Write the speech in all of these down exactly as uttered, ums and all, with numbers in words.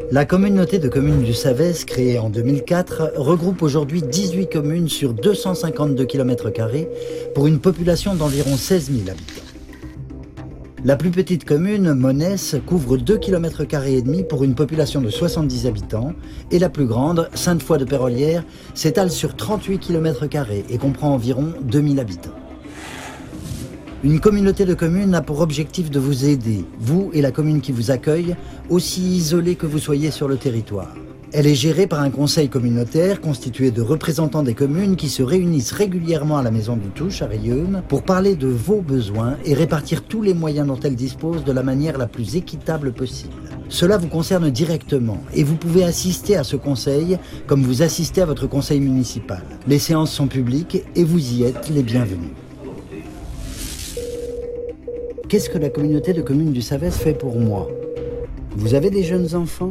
La communauté de communes du Savès, créée en deux mille quatre, regroupe aujourd'hui dix-huit communes sur deux cent cinquante-deux kilomètres carrés pour une population d'environ seize mille habitants. La plus petite commune, Monesse, couvre deux kilomètres carrés et demi pour une population de soixante-dix habitants et la plus grande, Sainte-Foy-de-Pérolières, s'étale sur trente-huit kilomètres carrés et comprend environ deux mille habitants. Une communauté de communes a pour objectif de vous aider, vous et la commune qui vous accueille, aussi isolés que vous soyez sur le territoire. Elle est gérée par un conseil communautaire constitué de représentants des communes qui se réunissent régulièrement à la Maison du Touche à Rieume pour parler de vos besoins et répartir tous les moyens dont elle dispose de la manière la plus équitable possible. Cela vous concerne directement et vous pouvez assister à ce conseil comme vous assistez à votre conseil municipal. Les séances sont publiques et vous y êtes les bienvenus. Qu'est-ce que la communauté de communes du Savès fait pour moi? Vous avez des jeunes enfants?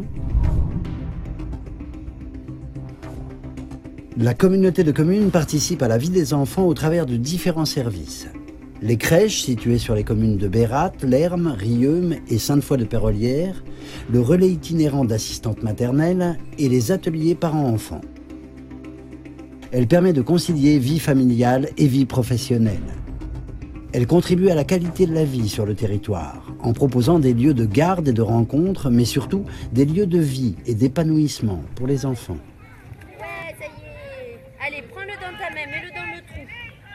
La communauté de communes participe à la vie des enfants au travers de différents services. Les crèches situées sur les communes de Bérat, Lerme, Rieume et Sainte-Foy-de-Pérolières, le relais itinérant d'assistantes maternelles et les ateliers parents-enfants. Elle permet de concilier vie familiale et vie professionnelle. Elle contribue à la qualité de la vie sur le territoire, en proposant des lieux de garde et de rencontre, mais surtout des lieux de vie et d'épanouissement pour les enfants. Ouais, ça y est. Allez, prends-le dans ta main, mets-le dans le trou.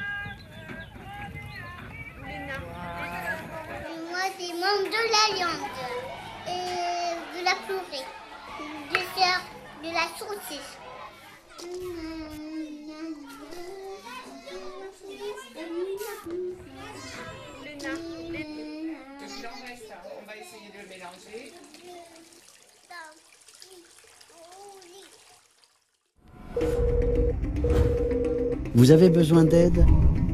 Moi, c'est membre de l'Alliance, et de la Plorée, de sœur, de la saucisse. On va essayer de le mélanger. Vous avez besoin d'aide?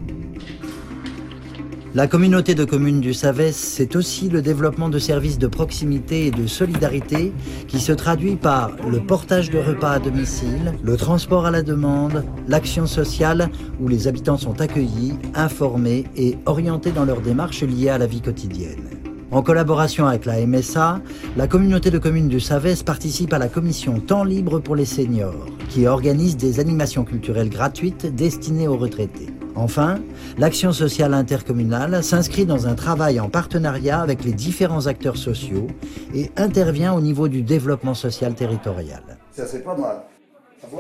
La communauté de communes du Savès, c'est aussi le développement de services de proximité et de solidarité qui se traduit par le portage de repas à domicile, le transport à la demande, l'action sociale où les habitants sont accueillis, informés et orientés dans leurs démarches liées à la vie quotidienne. En collaboration avec la M S A, la communauté de communes du Savès participe à la commission Temps libre pour les seniors, qui organise des animations culturelles gratuites destinées aux retraités. Enfin, l'action sociale intercommunale s'inscrit dans un travail en partenariat avec les différents acteurs sociaux et intervient au niveau du développement social territorial. Ça, c'est pas mal. À voir ?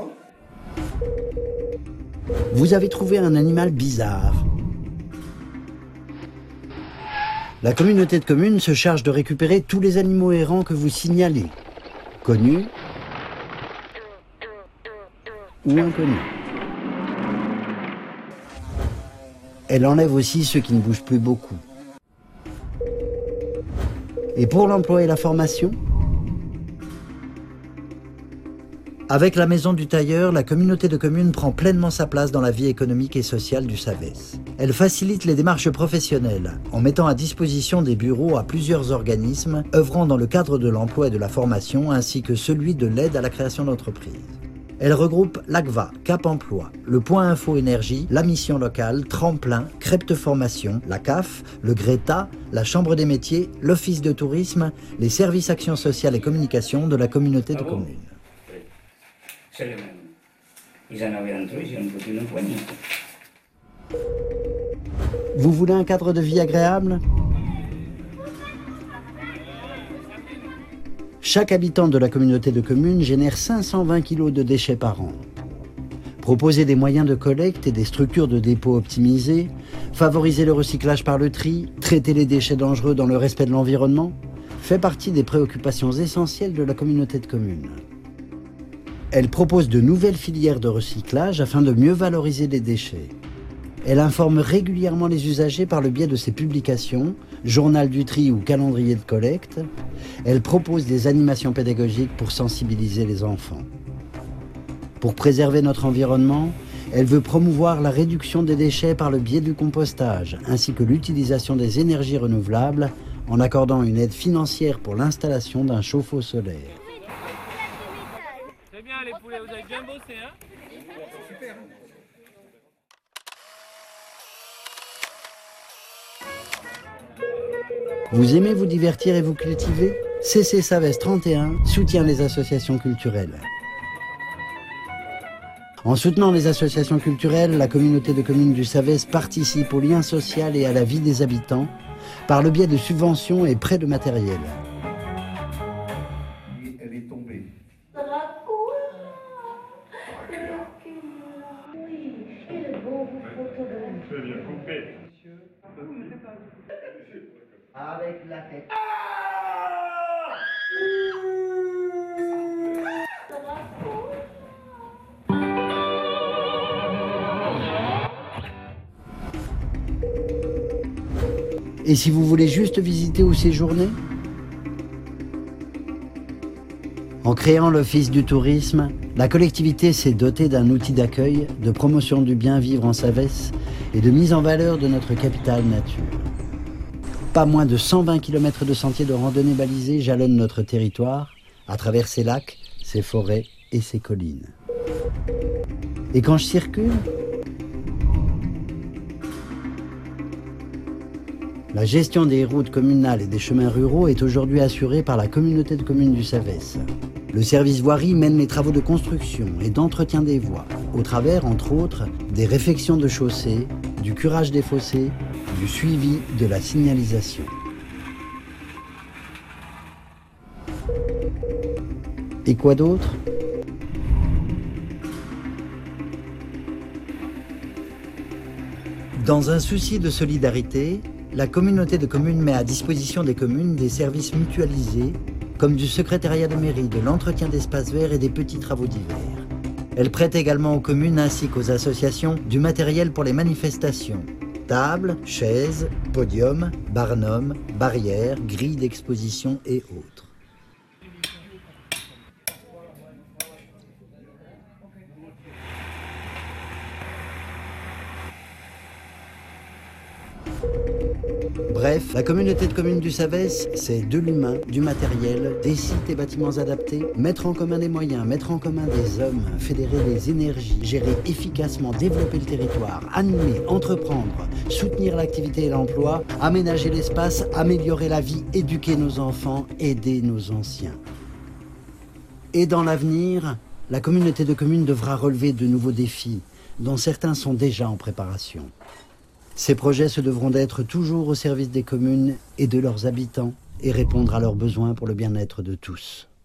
Vous avez trouvé un animal bizarre. La communauté de communes se charge de récupérer tous les animaux errants que vous signalez, connus ou inconnus. Elle enlève aussi ceux qui ne bougent plus beaucoup. Et pour l'emploi et la formation ? Avec la Maison du Tailleur, la communauté de communes prend pleinement sa place dans la vie économique et sociale du Savès. Elle facilite les démarches professionnelles en mettant à disposition des bureaux à plusieurs organismes œuvrant dans le cadre de l'emploi et de la formation ainsi que celui de l'aide à la création d'entreprises. Elle regroupe l'A C V A, Cap Emploi, le Point Info Énergie, la Mission Locale, Tremplin, Crêpes de Formation, la C A F, le Greta, la Chambre des Métiers, l'Office de Tourisme, les services Action Sociale et Communication de la communauté de communes. Vous voulez un cadre de vie agréable ? Chaque habitant de la communauté de communes génère cinq cent vingt kilos de déchets par an. Proposer des moyens de collecte et des structures de dépôt optimisées, favoriser le recyclage par le tri, traiter les déchets dangereux dans le respect de l'environnement, fait partie des préoccupations essentielles de la communauté de communes. Elle propose de nouvelles filières de recyclage afin de mieux valoriser les déchets. Elle informe régulièrement les usagers par le biais de ses publications, journal du tri ou calendrier de collecte. Elle propose des animations pédagogiques pour sensibiliser les enfants. Pour préserver notre environnement, elle veut promouvoir la réduction des déchets par le biais du compostage, ainsi que l'utilisation des énergies renouvelables en accordant une aide financière pour l'installation d'un chauffe-eau solaire. C'est bien les poulets, vous avez bien bossé, hein? Super. Vous aimez vous divertir et vous cultiver ? C C Savès trente et un soutient les associations culturelles. En soutenant les associations culturelles, la communauté de communes du Savès participe au lien social et à la vie des habitants par le biais de subventions et prêts de matériel. Elle est tombée. Avec la tête. Et si vous voulez juste visiter ou séjourner? En créant l'Office du tourisme, la collectivité s'est dotée d'un outil d'accueil, de promotion du bien vivre en Savès et de mise en valeur de notre capitale nature. Pas moins de cent vingt kilomètres de sentiers de randonnée balisés jalonnent notre territoire, à travers ses lacs, ses forêts et ses collines. Et quand je circule, la gestion des routes communales et des chemins ruraux est aujourd'hui assurée par la communauté de communes du Savès. Le service voirie mène les travaux de construction et d'entretien des voies, au travers, entre autres, des réfections de chaussées, du curage des fossés, du suivi de la signalisation. Et quoi d'autre ? Dans un souci de solidarité, la communauté de communes met à disposition des communes des services mutualisés, comme du secrétariat de mairie, de l'entretien d'espaces verts et des petits travaux d'hiver. Elle prête également aux communes ainsi qu'aux associations du matériel pour les manifestations. Tables, chaises, podiums, barnums, barrières, grilles d'exposition et autres. Bref, la communauté de communes du Savès, c'est de l'humain, du matériel, des sites et bâtiments adaptés, mettre en commun des moyens, mettre en commun des hommes, fédérer les énergies, gérer efficacement, développer le territoire, animer, entreprendre, soutenir l'activité et l'emploi, aménager l'espace, améliorer la vie, éduquer nos enfants, aider nos anciens. Et dans l'avenir, la communauté de communes devra relever de nouveaux défis, dont certains sont déjà en préparation. Ces projets se devront d'être toujours au service des communes et de leurs habitants et répondre à leurs besoins pour le bien-être de tous.